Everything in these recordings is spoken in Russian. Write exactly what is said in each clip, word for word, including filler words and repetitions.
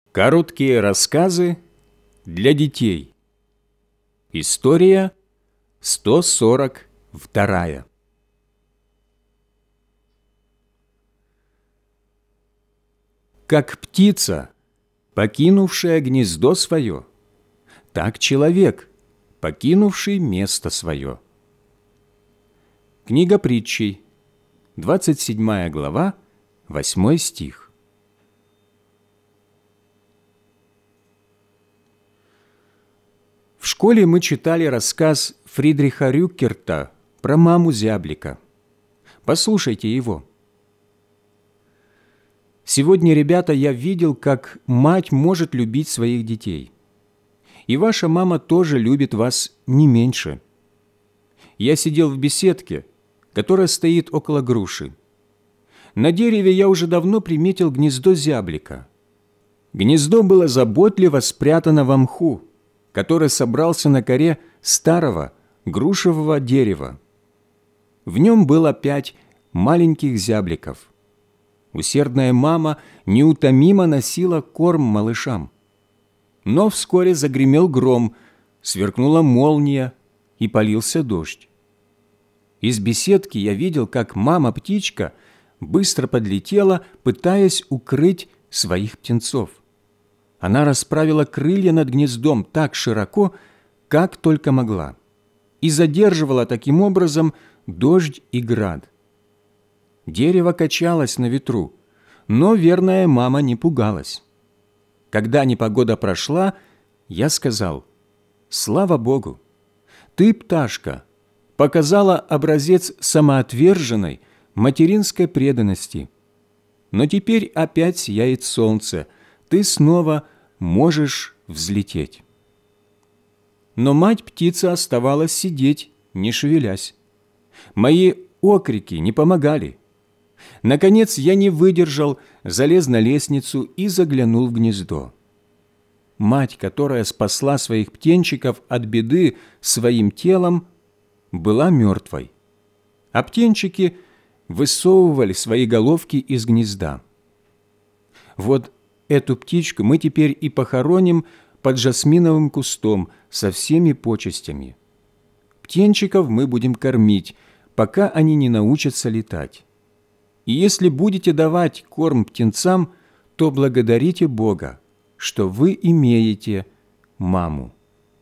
Короткие рассказы для детей. История сто сорок вторая. Как птица, покинувшая гнездо свое, так человек, покинувший место свое. Книга Притчей, двадцать седьмая глава, восьмой стих. В школе мы читали рассказ Фридриха Рюкерта про маму зяблика. Послушайте его. Сегодня, ребята, я видел, как мать может любить своих детей. И ваша мама тоже любит вас не меньше. Я сидел в беседке, которая стоит около груши. На дереве я уже давно приметил гнездо зяблика. Гнездо было заботливо спрятано во мху, который собрался на коре старого грушевого дерева. В нем было пять маленьких зябликов. Усердная мама неутомимо носила корм малышам. Но вскоре загремел гром, сверкнула молния и полился дождь. Из беседки я видел, как мама-птичка быстро подлетела, пытаясь укрыть своих птенцов. Она расправила крылья над гнездом так широко, как только могла, и задерживала таким образом дождь и град. Дерево качалось на ветру, но верная мама не пугалась. Когда непогода прошла, я сказал: «Слава Богу! Ты, пташка, показала образец самоотверженной материнской преданности. Но теперь опять сияет солнце, ты снова можешь взлететь». Но мать-птица оставалась сидеть, не шевелясь. Мои окрики не помогали. Наконец я не выдержал, залез на лестницу и заглянул в гнездо. Мать, которая спасла своих птенчиков от беды своим телом, была мертвой, а птенчики высовывали свои головки из гнезда. Вот эту птичку мы теперь и похороним под жасминовым кустом со всеми почестями. Птенчиков мы будем кормить, пока они не научатся летать. И если будете давать корм птенцам, то благодарите Бога, что вы имеете маму.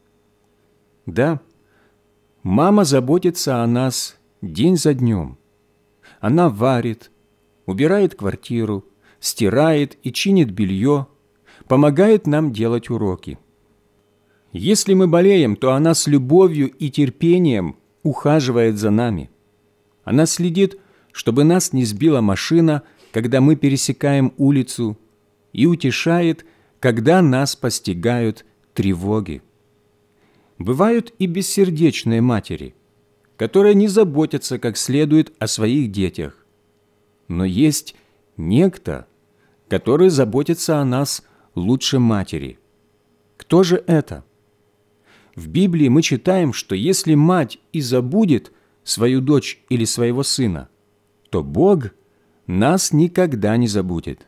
Да, мама заботится о нас день за днем. Она варит, убирает квартиру, стирает и чинит белье, помогает нам делать уроки. Если мы болеем, то она с любовью и терпением ухаживает за нами. Она следит, чтобы нас не сбила машина, когда мы пересекаем улицу, и утешает, когда нас постигают тревоги. Бывают и бессердечные матери, которые не заботятся как следует о своих детях. Но есть некто, который заботится о нас лучше матери. Кто же это? В Библии мы читаем, что если мать и забудет свою дочь или своего сына, то Бог нас никогда не забудет.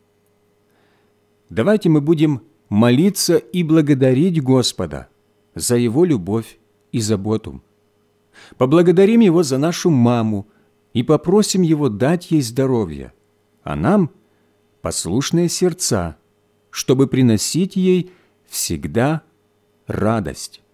Давайте мы будем молиться и благодарить Господа за Его любовь и заботу. Поблагодарим Его за нашу маму и попросим Его дать ей здоровье, а нам – послушные сердца, чтобы приносить ей всегда радость.